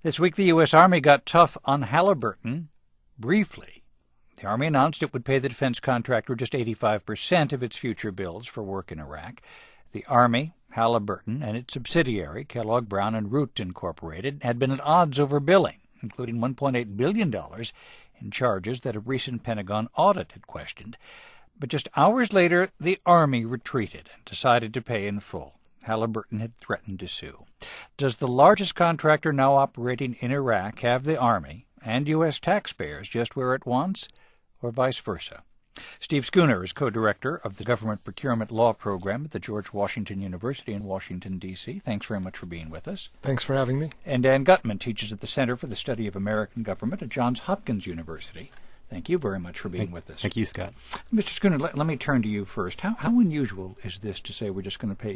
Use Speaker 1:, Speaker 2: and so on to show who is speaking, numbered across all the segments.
Speaker 1: This week, the U.S. Army got tough on Halliburton briefly. The Army announced it would pay the defense contractor just 85% of its future bills for work in Iraq. The Army, Halliburton, and its subsidiary, Kellogg Brown and Root Incorporated, had been at odds over billing, including $1.8 billion in charges that a recent Pentagon audit had questioned. But just hours later, the Army retreated and decided to pay in full. Halliburton had threatened to sue. Does the largest contractor now operating in Iraq have the Army and U.S. taxpayers just where it wants, or vice versa? Steve Schooner is co-director of the Government Procurement Law Program at the George Washington University in Washington, D.C. Thanks very much for being with us.
Speaker 2: Thanks for having me.
Speaker 1: And Dan Gutman teaches at the Center for the Study of American Government at Johns Hopkins University. Thank you very much for being with us.
Speaker 3: Thank you, Scott.
Speaker 1: Mr. Schooner, let me turn to you first. How unusual is this to say we're just going to pay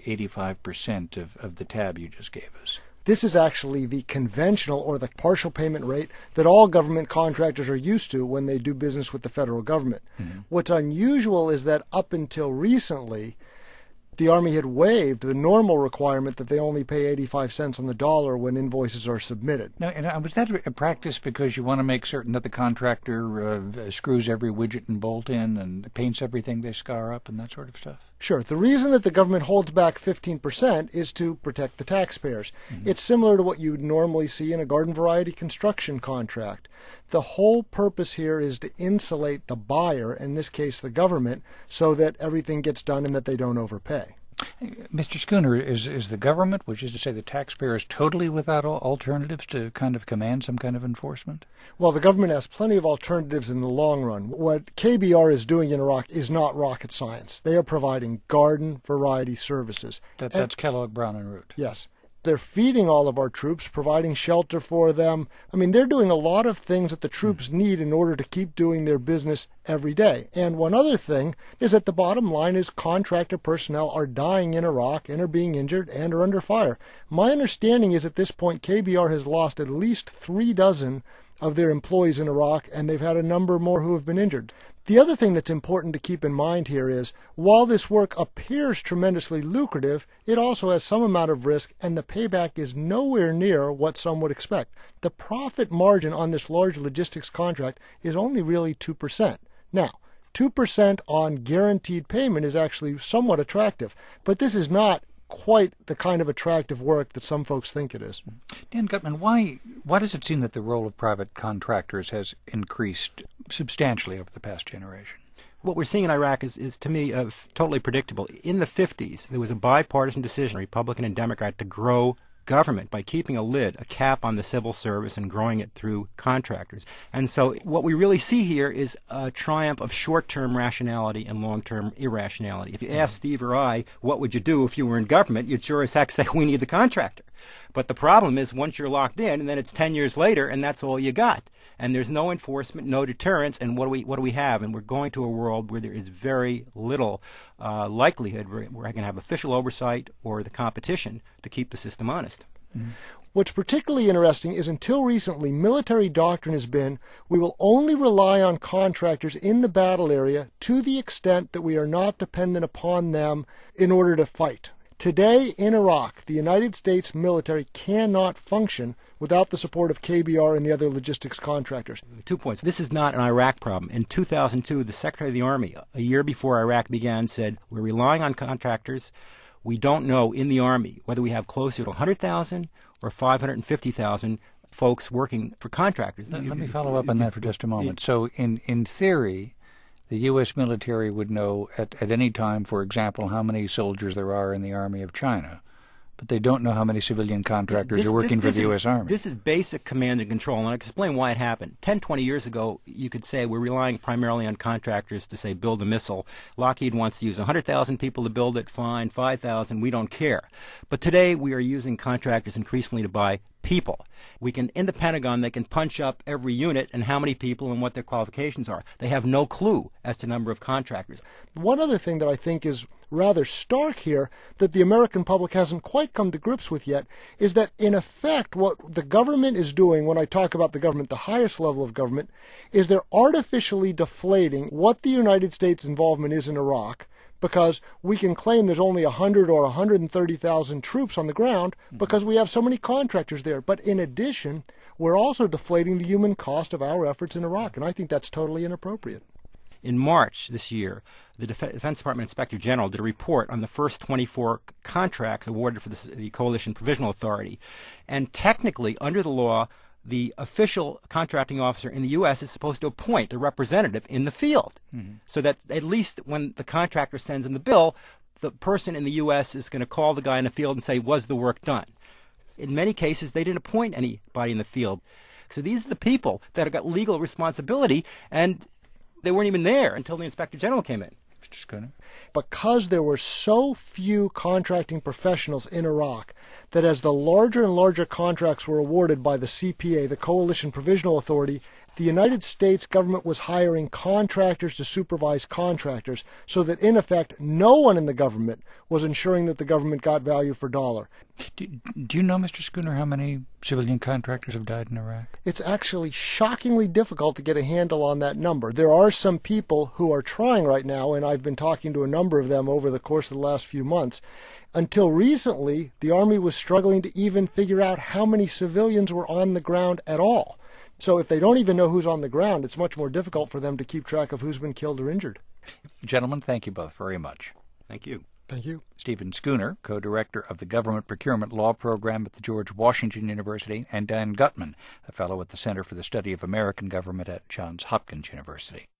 Speaker 1: 85% of the tab you just gave us?
Speaker 2: This is actually the conventional or the partial payment rate that all government contractors are used to when they do business with the federal government. Mm-hmm. What's unusual is that up until recently, the Army had waived the normal requirement that they only pay 85 cents on the dollar when invoices are submitted.
Speaker 1: Now, and was that a practice because you want to make certain that the contractor screws every widget and bolt in and paints everything they scar up and that sort of stuff?
Speaker 2: Sure. The reason that the government holds back 15% is to protect the taxpayers. Mm-hmm. It's similar to what you would normally see in a garden variety construction contract. The whole purpose here is to insulate the buyer, in this case the government, so that everything gets done and that they don't overpay.
Speaker 1: Mr. Schooner, is the government, which is to say the taxpayers, totally without alternatives to kind of command some kind of enforcement?
Speaker 2: Well, the government has plenty of alternatives in the long run. What KBR is doing in Iraq is not rocket science. They are providing garden variety services.
Speaker 1: That's Kellogg Brown and Root.
Speaker 2: Yes. They're feeding all of our troops, providing shelter for them. I mean, they're doing a lot of things that the troops need in order to keep doing their business every day. And one other thing is that the bottom line is contractor personnel are dying in Iraq and are being injured and are under fire. My understanding is at this point KBR has lost at least 36 of their employees in Iraq, and they've had a number more who have been injured. The other thing that's important to keep in mind here is, while this work appears tremendously lucrative, it also has some amount of risk, and the payback is nowhere near what some would expect. The profit margin on this large logistics contract is only really 2%. Now, 2% on guaranteed payment is actually somewhat attractive, but this is not quite the kind of attractive work that some folks think it is.
Speaker 1: Dan Gutman, why does it seem that the role of private contractors has increased substantially over the past generation?
Speaker 3: What we're seeing in Iraq is to me, totally predictable. In the 50s, there was a bipartisan decision, Republican and Democrat, to grow government by keeping a cap on the civil service and growing it through contractors. And so what we really see here is a triumph of short-term rationality and long-term irrationality. If you ask Steve or I, what would you do if you were in government, you'd sure as heck say, we need the contractor. But the problem is once you're locked in, and then it's 10 years later, and that's all you got. And there's no enforcement, no deterrence, and what do we have? And we're going to a world where there is very little likelihood we're going to have official oversight or the competition to keep the system honest.
Speaker 2: Mm-hmm. What's particularly interesting is until recently, military doctrine has been we will only rely on contractors in the battle area to the extent that we are not dependent upon them in order to fight. Today in Iraq, the United States military cannot function without the support of KBR and the other logistics contractors.
Speaker 3: 2 points. This is not an Iraq problem. In 2002, the Secretary of the Army, a year before Iraq began, said, we're relying on contractors. We don't know in the Army whether we have closer to 100,000 or 550,000 folks working for contractors.
Speaker 1: Let me follow up on that for just a moment. So in theory, the U.S. military would know at any time, for example, how many soldiers there are in the Army of China, but they don't know how many civilian contractors are working for the U.S. Army.
Speaker 3: This is basic command and control, and I'll explain why it happened. 10, 20 years ago, you could say we're relying primarily on contractors to, say, build a missile. Lockheed wants to use 100,000 people to build it, fine, 5,000, we don't care. But today we are using contractors increasingly to buy people. We can, in the Pentagon, they can punch up every unit and how many people and what their qualifications are. They have no clue as to number of contractors.
Speaker 2: One other thing that I think is rather stark here that the American public hasn't quite come to grips with yet is that, in effect, what the government is doing, when I talk about the government, the highest level of government, is they're artificially deflating what the United States involvement is in Iraq because we can claim there's only 100 or 130,000 troops on the ground because we have so many contractors there. But in addition, we're also deflating the human cost of our efforts in Iraq, and I think that's totally inappropriate.
Speaker 3: In March this year, the Defense Department Inspector General did a report on the first 24 contracts awarded for the Coalition Provisional Authority. And technically, under the law, the official contracting officer in the U.S. is supposed to appoint a representative in the field, so that at least when the contractor sends in the bill, the person in the U.S. is going to call the guy in the field and say, was the work done? In many cases, they didn't appoint anybody in the field. So these are the people that have got legal responsibility, and they weren't even there until the Inspector General came in.
Speaker 1: Mr. Schooner?
Speaker 2: Because there were so few contracting professionals in Iraq, that as the larger and larger contracts were awarded by the CPA, the Coalition Provisional Authority, the United States government was hiring contractors to supervise contractors, so that in effect no one in the government was ensuring that the government got value for dollar.
Speaker 1: Do you know, Mr. Schooner, how many civilian contractors have died in Iraq?
Speaker 2: It's actually shockingly difficult to get a handle on that number. There are some people who are trying right now, and I've been talking to a number of them over the course of the last few months. Until recently, the Army was struggling to even figure out how many civilians were on the ground at all. So if they don't even know who's on the ground, it's much more difficult for them to keep track of who's been killed or injured.
Speaker 1: Gentlemen, thank you both very much.
Speaker 3: Thank you.
Speaker 2: Thank you.
Speaker 1: Stephen Schooner, co-director of the Government Procurement Law Program at the George Washington University, and Dan Gutman, a fellow at the Center for the Study of American Government at Johns Hopkins University.